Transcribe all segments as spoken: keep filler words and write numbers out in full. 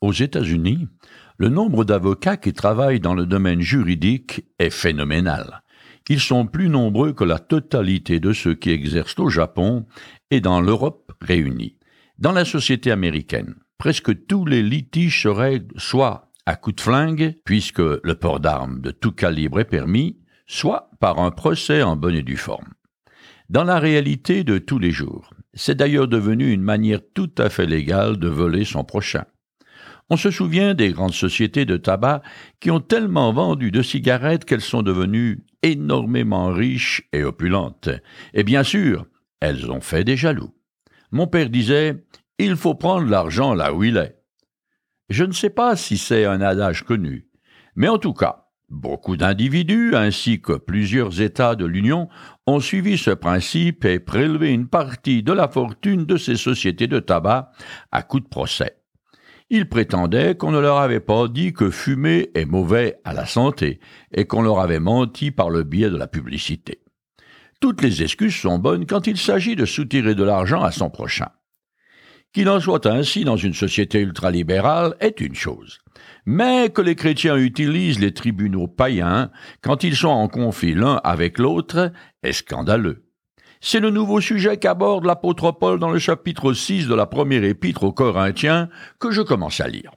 Aux États-Unis, le nombre d'avocats qui travaillent dans le domaine juridique est phénoménal. Ils sont plus nombreux que la totalité de ceux qui exercent au Japon et dans l'Europe réunie. Dans la société américaine, presque tous les litiges se règlent soit à coups de flingue, puisque le port d'armes de tout calibre est permis, soit par un procès en bonne et due forme. Dans la réalité de tous les jours, c'est d'ailleurs devenu une manière tout à fait légale de voler son prochain. On se souvient des grandes sociétés de tabac qui ont tellement vendu de cigarettes qu'elles sont devenues énormément riches et opulentes. Et bien sûr, elles ont fait des jaloux. Mon père disait « Il faut prendre l'argent là où il est ». Je ne sais pas si c'est un adage connu, mais en tout cas, beaucoup d'individus ainsi que plusieurs États de l'Union ont suivi ce principe et prélevé une partie de la fortune de ces sociétés de tabac à coups de procès. Ils prétendaient qu'on ne leur avait pas dit que fumer est mauvais à la santé et qu'on leur avait menti par le biais de la publicité. Toutes les excuses sont bonnes quand il s'agit de soutirer de l'argent à son prochain. Qu'il en soit ainsi dans une société ultralibérale est une chose, mais que les chrétiens utilisent les tribunaux païens quand ils sont en conflit l'un avec l'autre est scandaleux. C'est le nouveau sujet qu'aborde l'apôtre Paul dans le chapitre six de la première épître aux Corinthiens que je commence à lire.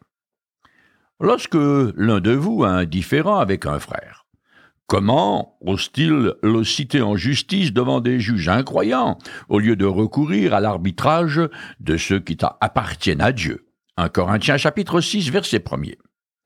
Lorsque l'un de vous a un différend avec un frère, comment ose-t-il le citer en justice devant des juges incroyants au lieu de recourir à l'arbitrage de ceux qui appartiennent à Dieu? un Corinthiens chapitre six, verset premier.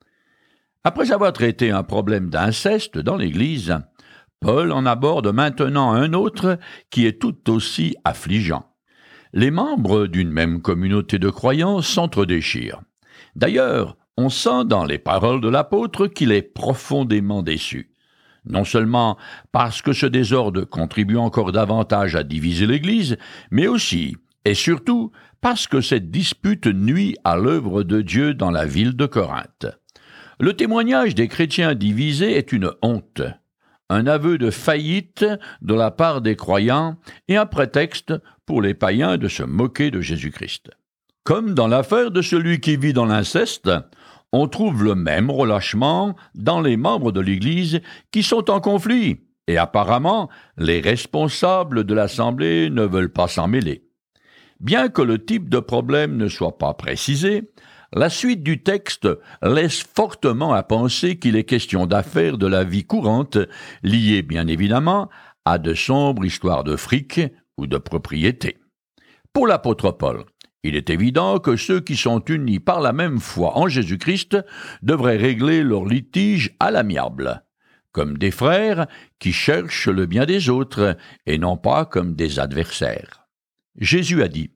Après avoir traité un problème d'inceste dans l'Église, Paul en aborde maintenant un autre qui est tout aussi affligeant. Les membres d'une même communauté de croyants s'entredéchirent. D'ailleurs, on sent dans les paroles de l'apôtre qu'il est profondément déçu. Non seulement parce que ce désordre contribue encore davantage à diviser l'Église, mais aussi et surtout parce que cette dispute nuit à l'œuvre de Dieu dans la ville de Corinthe. Le témoignage des chrétiens divisés est une honte, un aveu de faillite de la part des croyants et un prétexte pour les païens de se moquer de Jésus-Christ. Comme dans l'affaire de celui qui vit dans l'inceste, on trouve le même relâchement dans les membres de l'Église qui sont en conflit, et apparemment, les responsables de l'Assemblée ne veulent pas s'en mêler. Bien que le type de problème ne soit pas précisé, la suite du texte laisse fortement à penser qu'il est question d'affaires de la vie courante, liées bien évidemment à de sombres histoires de fric ou de propriété. Pour l'apôtre Paul, il est évident que ceux qui sont unis par la même foi en Jésus-Christ devraient régler leurs litiges à l'amiable, comme des frères qui cherchent le bien des autres et non pas comme des adversaires. Jésus a dit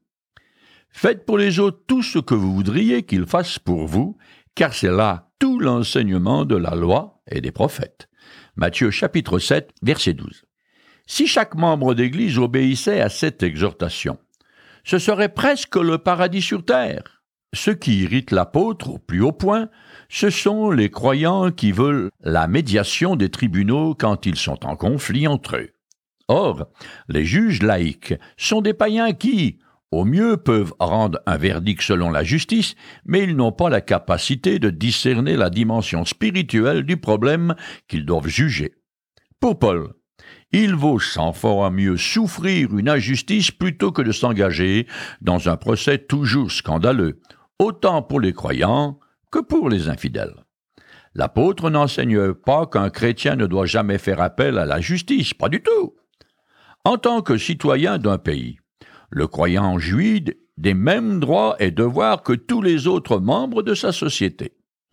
« Faites pour les autres tout ce que vous voudriez qu'ils fassent pour vous, car c'est là tout l'enseignement de la loi et des prophètes. » Matthieu chapitre sept, verset douze. Si chaque membre d'Église obéissait à cette exhortation, ce serait presque le paradis sur terre. Ce qui irrite l'apôtre au plus haut point, ce sont les croyants qui veulent la médiation des tribunaux quand ils sont en conflit entre eux. Or, les juges laïcs sont des païens qui, au mieux, peuvent rendre un verdict selon la justice, mais ils n'ont pas la capacité de discerner la dimension spirituelle du problème qu'ils doivent juger. Pour Paul, il vaut cent fois mieux souffrir une injustice plutôt que de s'engager dans un procès toujours scandaleux, autant pour les croyants que pour les infidèles. L'apôtre n'enseigne pas qu'un chrétien ne doit jamais faire appel à la justice, pas du tout. En tant que citoyen d'un pays, le croyant jouit des mêmes droits et devoirs que tous les autres membres de sa société.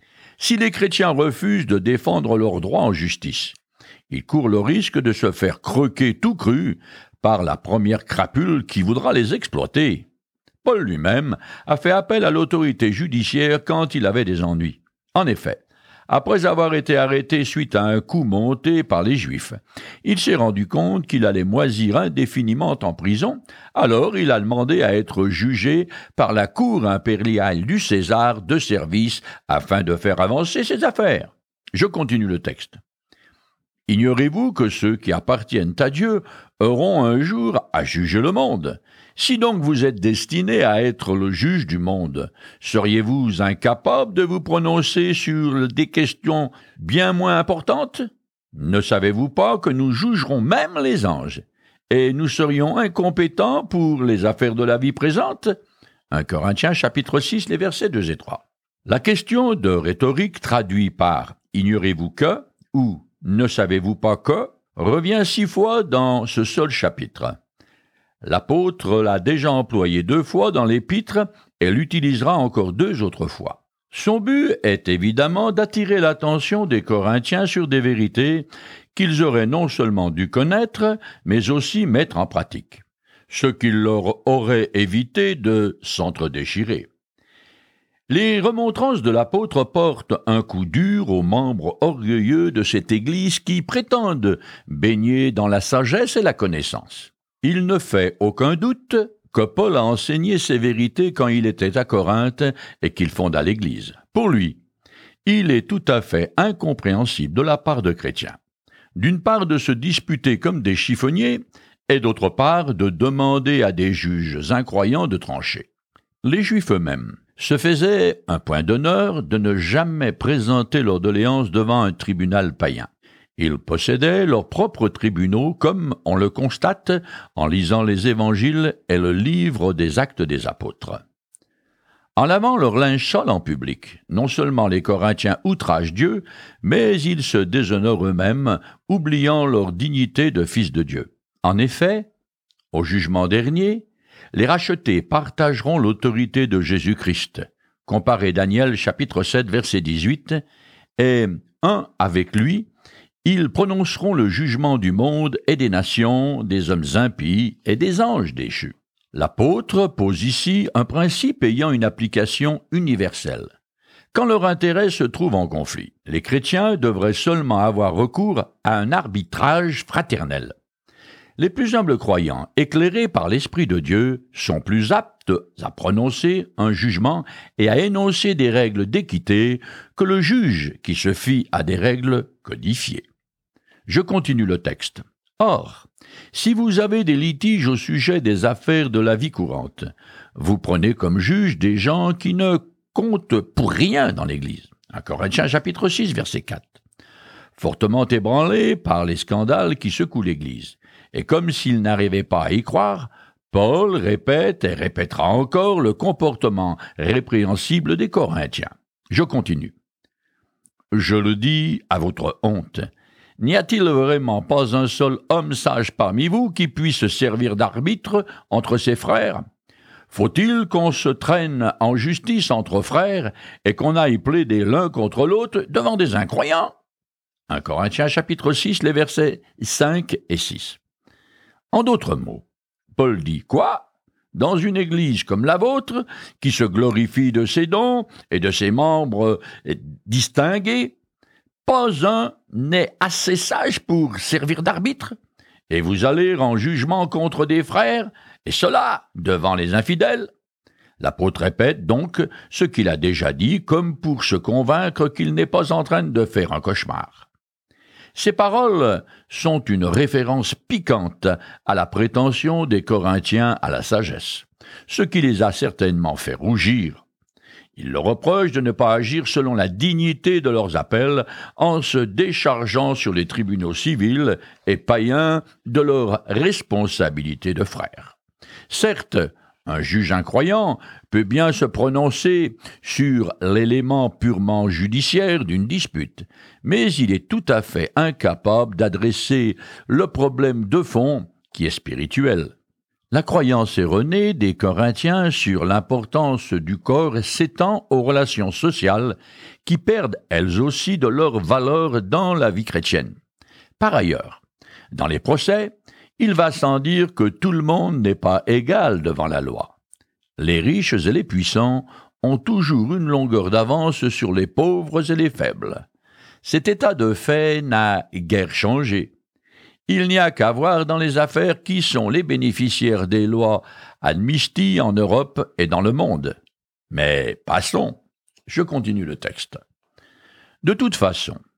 Si les chrétiens refusent de défendre leurs droits en justice, ils courent le risque de se faire croquer tout cru par la première crapule qui voudra les exploiter. Paul lui-même a fait appel à l'autorité judiciaire quand il avait des ennuis. En effet, après avoir été arrêté suite à un coup monté par les Juifs, il s'est rendu compte qu'il allait moisir indéfiniment en prison, alors il a demandé à être jugé par la cour impériale du César de service afin de faire avancer ses affaires. Je continue le texte. Ignorez-vous que ceux qui appartiennent à Dieu auront un jour à juger le monde? Si donc vous êtes destiné à être le juge du monde, seriez-vous incapable de vous prononcer sur des questions bien moins importantes? Ne savez-vous pas que nous jugerons même les anges, et nous serions incompétents pour les affaires de la vie présente? un Corinthiens chapitre six, les versets deux et trois. La question de rhétorique traduit par « ignorez-vous que » ou « ne savez-vous pas que » revient six fois dans ce seul chapitre. L'apôtre l'a déjà employé deux fois dans l'épître et l'utilisera encore deux autres fois. Son but est évidemment d'attirer l'attention des Corinthiens sur des vérités qu'ils auraient non seulement dû connaître, mais aussi mettre en pratique, ce qui leur aurait évité de s'entre-déchirer. Les remontrances de l'apôtre portent un coup dur aux membres orgueilleux de cette Église qui prétendent baigner dans la sagesse et la connaissance. Il ne fait aucun doute que Paul a enseigné ces vérités quand il était à Corinthe et qu'il fonda l'Église. Pour lui, il est tout à fait incompréhensible de la part de chrétiens, d'une part de se disputer comme des chiffonniers, et d'autre part de demander à des juges incroyants de trancher. Les Juifs eux-mêmes se faisaient un point d'honneur de ne jamais présenter leurs doléances devant un tribunal païen. Ils possédaient leurs propres tribunaux, comme on le constate en lisant les évangiles et le livre des Actes des Apôtres. En lavant leur linge sale en public, non seulement les Corinthiens outragent Dieu, mais ils se déshonorent eux-mêmes, oubliant leur dignité de fils de Dieu. En effet, au jugement dernier, les rachetés partageront l'autorité de Jésus-Christ. Comparez Daniel chapitre sept, verset dix-huit, et un avec lui, ils prononceront le jugement du monde et des nations, des hommes impies et des anges déchus. L'apôtre pose ici un principe ayant une application universelle. Quand leur intérêt se trouve en conflit, les chrétiens devraient seulement avoir recours à un arbitrage fraternel. Les plus humbles croyants, éclairés par l'Esprit de Dieu, sont plus aptes à prononcer un jugement et à énoncer des règles d'équité que le juge qui se fie à des règles codifiées. Je continue le texte. Or, si vous avez des litiges au sujet des affaires de la vie courante, vous prenez comme juge des gens qui ne comptent pour rien dans l'Église. un Corinthiens chapitre six, verset quatre. Fortement ébranlés par les scandales qui secouent l'Église, et comme s'ils n'arrivaient pas à y croire, Paul répète et répétera encore le comportement répréhensible des Corinthiens. Je continue. Je le dis à votre honte. N'y a-t-il vraiment pas un seul homme sage parmi vous qui puisse servir d'arbitre entre ses frères? Faut-il qu'on se traîne en justice entre frères et qu'on aille plaider l'un contre l'autre devant des incroyants? un Corinthiens chapitre six, les versets cinq et six. En d'autres mots, Paul dit quoi? Dans une église comme la vôtre, qui se glorifie de ses dons et de ses membres distingués, pas un n'est assez sage pour servir d'arbitre, et vous allez en jugement contre des frères, et cela devant les infidèles. L'apôtre répète donc ce qu'il a déjà dit, comme pour se convaincre qu'il n'est pas en train de faire un cauchemar. Ces paroles sont une référence piquante à la prétention des Corinthiens à la sagesse, ce qui les a certainement fait rougir. Ils leur reprochent de ne pas agir selon la dignité de leurs appels en se déchargeant sur les tribunaux civils et païens de leur responsabilité de frères. Certes, un juge incroyant peut bien se prononcer sur l'élément purement judiciaire d'une dispute, mais il est tout à fait incapable d'adresser le problème de fond qui est spirituel. La croyance erronée des Corinthiens sur l'importance du corps s'étend aux relations sociales qui perdent elles aussi de leur valeur dans la vie chrétienne. Par ailleurs, dans les procès, il va sans dire que tout le monde n'est pas égal devant la loi. Les riches et les puissants ont toujours une longueur d'avance sur les pauvres et les faibles. Cet état de fait n'a guère changé. Il n'y a qu'à voir dans les affaires qui sont les bénéficiaires des lois amnistie en Europe et dans le monde. Mais passons, je continue le texte. De toute façon,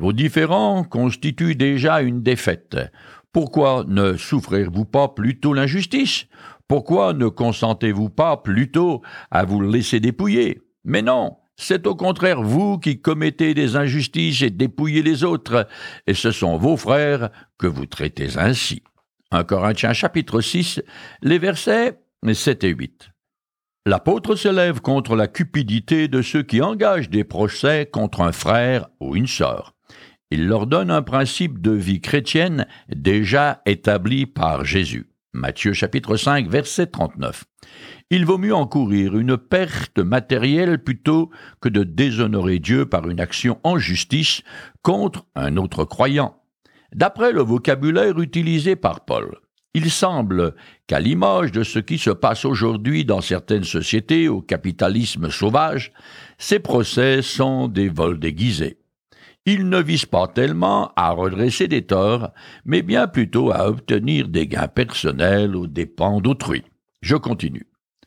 Vos différends constituent déjà une défaite. Pourquoi ne souffrirez-vous pas plutôt l'injustice? Pourquoi ne consentez-vous pas plutôt à vous laisser dépouiller? Mais non, c'est au contraire vous qui commettez des injustices et dépouillez les autres, et ce sont vos frères que vous traitez ainsi. un Corinthiens chapitre six, les versets sept et huit. L'apôtre se lève contre la cupidité de ceux qui engagent des procès contre un frère ou une sœur. Il leur donne un principe de vie chrétienne déjà établi par Jésus. Matthieu chapitre cinq, verset trente-neuf. Il vaut mieux encourir une perte matérielle plutôt que de déshonorer Dieu par une action en justice contre un autre croyant. D'après le vocabulaire utilisé par Paul, il semble qu'à l'image de ce qui se passe aujourd'hui dans certaines sociétés au capitalisme sauvage, ces procès sont des vols déguisés. Ils ne visent pas tellement à redresser des torts, mais bien plutôt à obtenir des gains personnels aux dépens d'autrui. Je continue.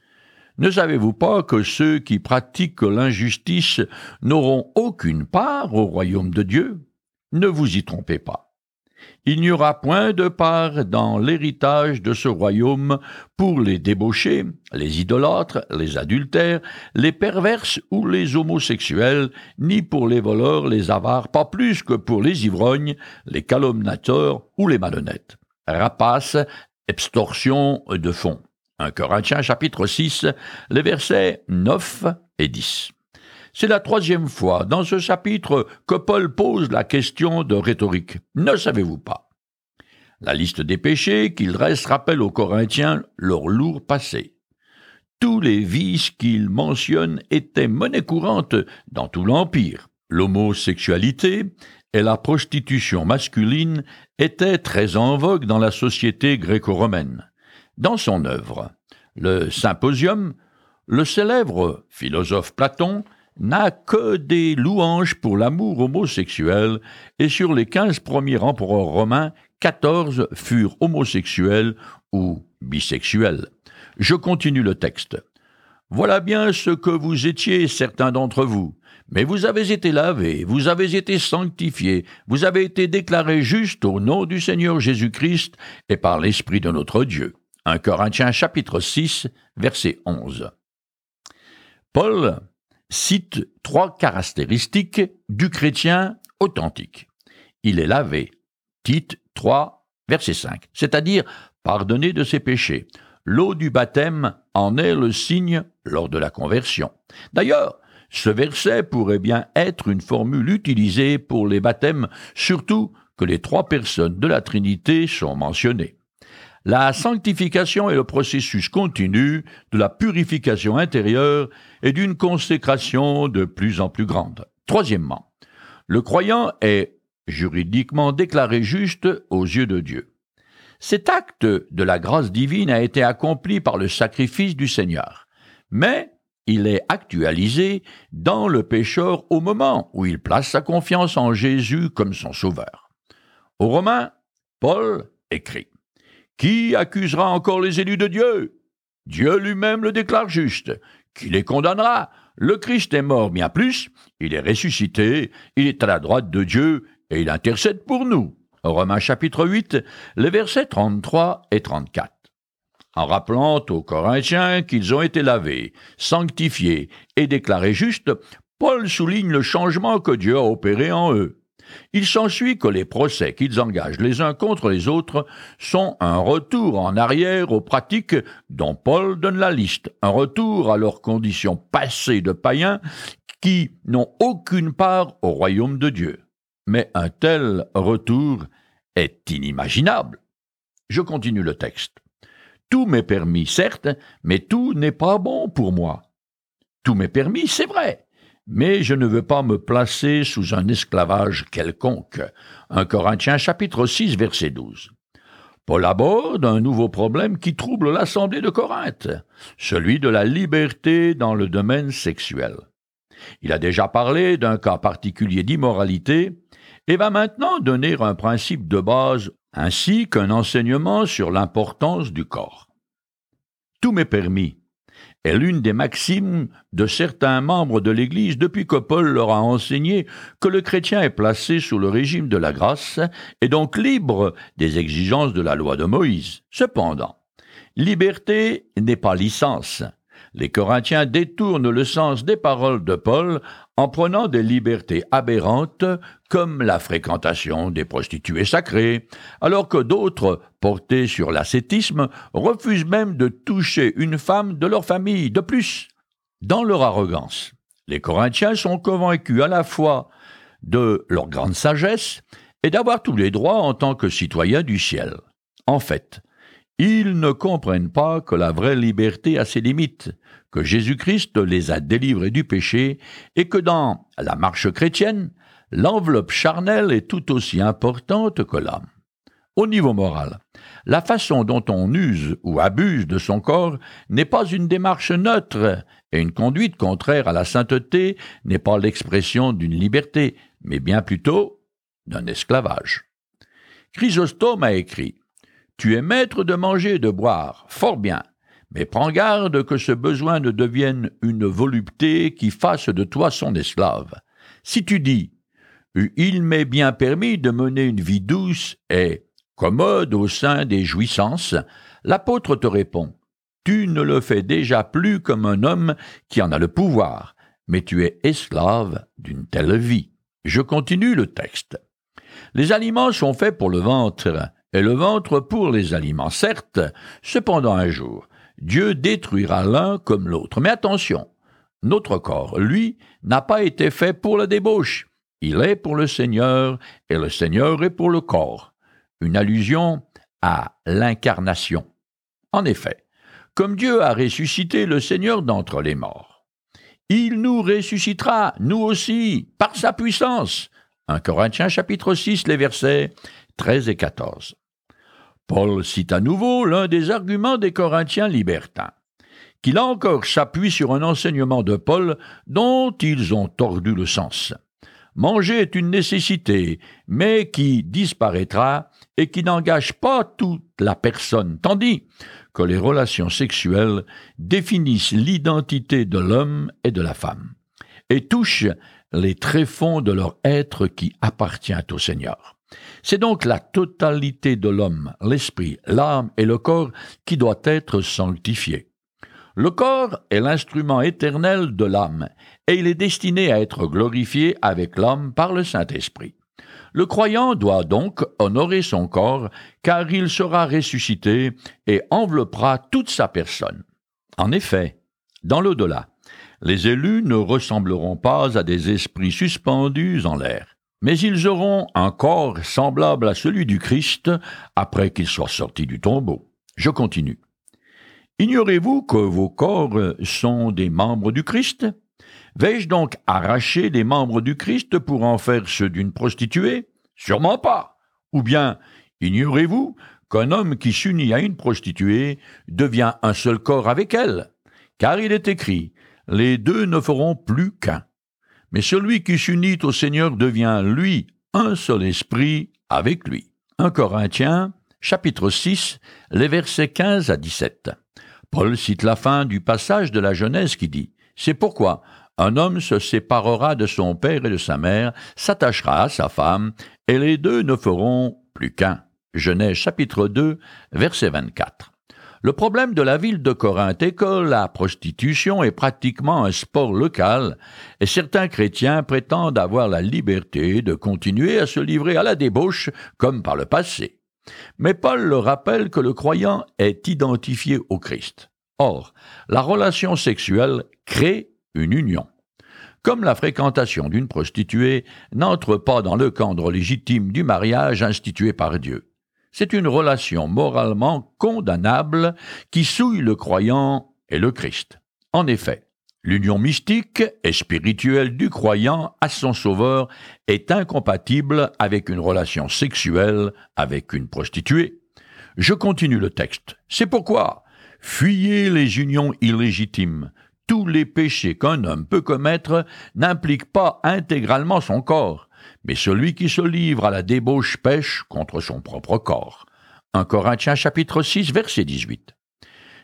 Ne savez-vous pas que ceux qui pratiquent l'injustice n'auront aucune part au royaume de Dieu? Ne vous y trompez pas. Il n'y aura point de part dans l'héritage de ce royaume pour les débauchés, les idolâtres, les adultères, les perverses ou les homosexuels, ni pour les voleurs, les avares, pas plus que pour les ivrognes, les calomniateurs ou les malhonnêtes. Rapaces, extorsion de fonds. un Corinthiens chapitre six, les versets neuf et dix. C'est la troisième fois dans ce chapitre que Paul pose la question de rhétorique. Ne savez-vous pas? La liste des péchés qu'il dresse rappelle aux Corinthiens leur lourd passé. Tous les vices qu'il mentionne étaient monnaie courante dans tout l'Empire. L'homosexualité et la prostitution masculine étaient très en vogue dans la société gréco-romaine. Dans son œuvre, le Symposium, le célèbre philosophe Platon n'a que des louanges pour l'amour homosexuel, et sur les quinze premiers empereurs romains, quatorze furent homosexuels ou bisexuels. Je continue le texte. Voilà bien ce que vous étiez, certains d'entre vous. Mais vous avez été lavés, vous avez été sanctifiés, vous avez été déclarés justes au nom du Seigneur Jésus-Christ et par l'Esprit de notre Dieu. un Corinthiens chapitre six, verset onze. Paul cite trois caractéristiques du chrétien authentique. Il est lavé, Tite trois, verset cinq, c'est-à-dire pardonné de ses péchés. L'eau du baptême en est le signe lors de la conversion. D'ailleurs, ce verset pourrait bien être une formule utilisée pour les baptêmes, surtout que les trois personnes de la Trinité sont mentionnées. La sanctification est le processus continu de la purification intérieure et d'une consécration de plus en plus grande. Troisièmement, le croyant est juridiquement déclaré juste aux yeux de Dieu. Cet acte de la grâce divine a été accompli par le sacrifice du Seigneur, mais il est actualisé dans le pécheur au moment où il place sa confiance en Jésus comme son sauveur. Aux Romains, Paul écrit: Qui accusera encore les élus de Dieu? Dieu lui-même le déclare juste. Qui les condamnera? Le Christ est mort, bien plus, il est ressuscité, il est à la droite de Dieu et il intercède pour nous. Romains chapitre huit, les versets trente-trois et trente-quatre. En rappelant aux Corinthiens qu'ils ont été lavés, sanctifiés et déclarés justes, Paul souligne le changement que Dieu a opéré en eux. Il s'ensuit que les procès qu'ils engagent les uns contre les autres sont un retour en arrière aux pratiques dont Paul donne la liste, un retour à leurs conditions passées de païens qui n'ont aucune part au royaume de Dieu. Mais un tel retour est inimaginable. Je continue le texte. Tout m'est permis, certes, mais tout n'est pas bon pour moi. Tout m'est permis, c'est vrai, mais je ne veux pas me placer sous un esclavage quelconque. un Corinthiens chapitre six, verset douze. Paul aborde un nouveau problème qui trouble l'assemblée de Corinthe, celui de la liberté dans le domaine sexuel. Il a déjà parlé d'un cas particulier d'immoralité et va maintenant donner un principe de base ainsi qu'un enseignement sur l'importance du corps. Tout m'est permis est l'une des maximes de certains membres de l'Église depuis que Paul leur a enseigné que le chrétien est placé sous le régime de la grâce et donc libre des exigences de la loi de Moïse. Cependant, liberté n'est pas licence. Les Corinthiens détournent le sens des paroles de Paul en prenant des libertés aberrantes comme la fréquentation des prostituées sacrées, alors que d'autres, portés sur l'ascétisme, refusent même de toucher une femme de leur famille. De plus, dans leur arrogance, les Corinthiens sont convaincus à la fois de leur grande sagesse et d'avoir tous les droits en tant que citoyens du ciel. En fait, ils ne comprennent pas que la vraie liberté a ses limites, que Jésus-Christ les a délivrés du péché et que dans la marche chrétienne, l'enveloppe charnelle est tout aussi importante que l'âme. Au niveau moral, la façon dont on use ou abuse de son corps n'est pas une démarche neutre et une conduite contraire à la sainteté n'est pas l'expression d'une liberté, mais bien plutôt d'un esclavage. Chrysostome a écrit « Tu es maître de manger et de boire, fort bien, mais prends garde que ce besoin ne devienne une volupté qui fasse de toi son esclave. Si tu dis « Il m'est bien permis de mener une vie douce et commode au sein des jouissances », l'apôtre te répond « Tu ne le fais déjà plus comme un homme qui en a le pouvoir, mais tu es esclave d'une telle vie. » Je continue le texte. Les aliments sont faits pour le ventre, et le ventre pour les aliments, certes, cependant un jour, Dieu détruira l'un comme l'autre. Mais attention, notre corps, lui, n'a pas été fait pour la débauche. Il est pour le Seigneur, et le Seigneur est pour le corps. Une allusion à l'incarnation. En effet, comme Dieu a ressuscité le Seigneur d'entre les morts, il nous ressuscitera, nous aussi, par sa puissance. un Corinthiens chapitre six, les versets treize et quatorze. Paul cite à nouveau l'un des arguments des Corinthiens libertins, qui là encore s'appuie sur un enseignement de Paul dont ils ont tordu le sens. Manger est une nécessité, mais qui disparaîtra et qui n'engage pas toute la personne, tandis que les relations sexuelles définissent l'identité de l'homme et de la femme, et touchent les tréfonds de leur être qui appartient au Seigneur. C'est donc la totalité de l'homme, l'esprit, l'âme et le corps qui doit être sanctifié. Le corps est l'instrument éternel de l'âme, et il est destiné à être glorifié avec l'âme par le Saint-Esprit. Le croyant doit donc honorer son corps, car il sera ressuscité et enveloppera toute sa personne. En effet, dans l'au-delà, les élus ne ressembleront pas à des esprits suspendus en l'air, mais ils auront un corps semblable à celui du Christ après qu'il soit sorti du tombeau. Je continue. Ignorez-vous que vos corps sont des membres du Christ? Vais-je donc arracher des membres du Christ pour en faire ceux d'une prostituée? Sûrement pas. Ou bien, ignorez-vous qu'un homme qui s'unit à une prostituée devient un seul corps avec elle? Car il est écrit, les deux ne feront plus qu'un. Mais celui qui s'unit au Seigneur devient, lui, un seul esprit avec lui. un Corinthiens, chapitre six, les versets quinze à dix-sept. Paul cite la fin du passage de la Genèse qui dit « C'est pourquoi un homme se séparera de son père et de sa mère, s'attachera à sa femme, et les deux ne feront plus qu'un. » Genèse chapitre deux, verset vingt-quatre. Le problème de la ville de Corinthe est que la prostitution est pratiquement un sport local, et certains chrétiens prétendent avoir la liberté de continuer à se livrer à la débauche comme par le passé. Mais Paul leur rappelle que le croyant est identifié au Christ. Or, la relation sexuelle crée une union. Comme la fréquentation d'une prostituée n'entre pas dans le cadre légitime du mariage institué par Dieu. C'est une relation moralement condamnable qui souille le croyant et le Christ. En effet, l'union mystique et spirituelle du croyant à son sauveur est incompatible avec une relation sexuelle avec une prostituée. Je continue le texte. C'est pourquoi, fuyez les unions illégitimes. Tous les péchés qu'un homme peut commettre n'impliquent pas intégralement son corps, mais celui qui se livre à la débauche pêche contre son propre corps. un Corinthiens chapitre six, verset dix-huit.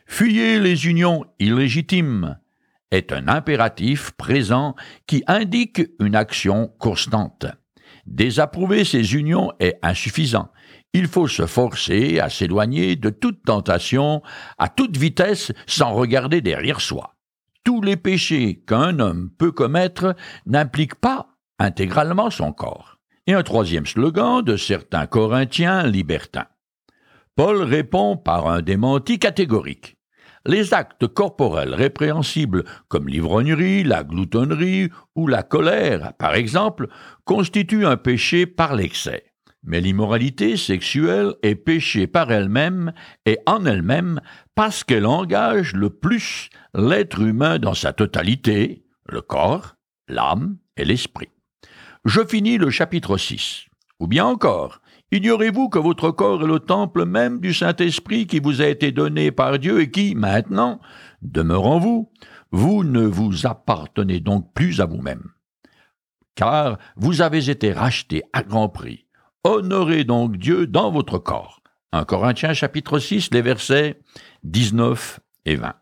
Fuyez les unions illégitimes est un impératif présent qui indique une action constante. Désapprouver ces unions est insuffisant. Il faut se forcer à s'éloigner de toute tentation à toute vitesse sans regarder derrière soi. Tous les péchés qu'un homme peut commettre n'impliquent pas intégralement son corps. Et un troisième slogan de certains Corinthiens libertins. Paul répond par un démenti catégorique. Les actes corporels répréhensibles comme l'ivrognerie, la gloutonnerie ou la colère, par exemple, constituent un péché par l'excès. Mais l'immoralité sexuelle est péché par elle-même et en elle-même parce qu'elle engage le plus l'être humain dans sa totalité, le corps, l'âme et l'esprit. Je finis le chapitre six. Ou bien encore, ignorez-vous que votre corps est le temple même du Saint-Esprit qui vous a été donné par Dieu et qui, maintenant, demeure en vous? Vous ne vous appartenez donc plus à vous-même. Car vous avez été rachetés à grand prix. Honorez donc Dieu dans votre corps. un Corinthiens chapitre six, les versets dix-neuf et vingt.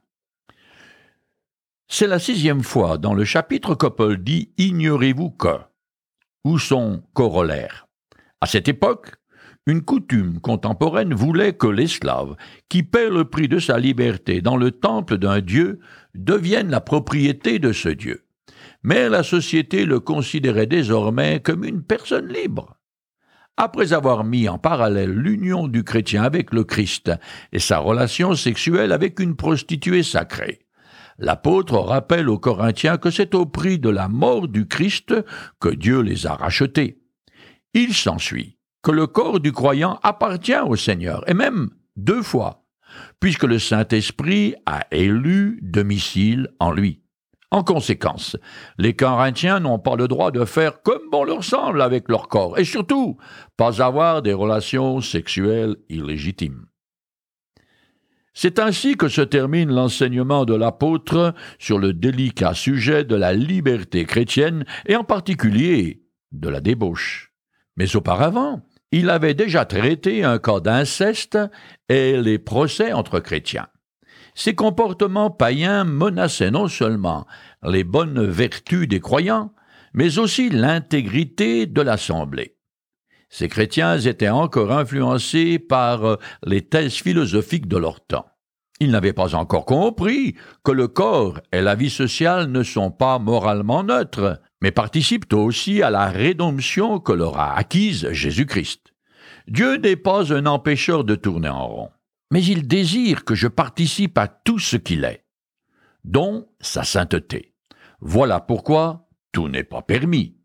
C'est la sixième fois dans le chapitre que Paul dit « Ignorez-vous que » ou son corollaire. À cette époque, une coutume contemporaine voulait que l'esclave, qui paie le prix de sa liberté dans le temple d'un dieu, devienne la propriété de ce dieu. Mais la société le considérait désormais comme une personne libre. Après avoir mis en parallèle l'union du chrétien avec le Christ et sa relation sexuelle avec une prostituée sacrée, l'apôtre rappelle aux Corinthiens que c'est au prix de la mort du Christ que Dieu les a rachetés. Il s'ensuit que le corps du croyant appartient au Seigneur, et même deux fois, puisque le Saint-Esprit a élu domicile en lui. En conséquence, les Corinthiens n'ont pas le droit de faire comme bon leur semble avec leur corps, et surtout, pas avoir des relations sexuelles illégitimes. C'est ainsi que se termine l'enseignement de l'apôtre sur le délicat sujet de la liberté chrétienne, et en particulier de la débauche. Mais auparavant, il avait déjà traité un cas d'inceste et les procès entre chrétiens. Ces comportements païens menaçaient non seulement les bonnes vertus des croyants, mais aussi l'intégrité de l'Assemblée. Ces chrétiens étaient encore influencés par les thèses philosophiques de leur temps. Ils n'avaient pas encore compris que le corps et la vie sociale ne sont pas moralement neutres, mais participent aussi à la rédemption que leur a acquise Jésus-Christ. Dieu n'est pas un empêcheur de tourner en rond, mais il désire que je participe à tout ce qu'il est, dont sa sainteté. Voilà pourquoi tout n'est pas permis.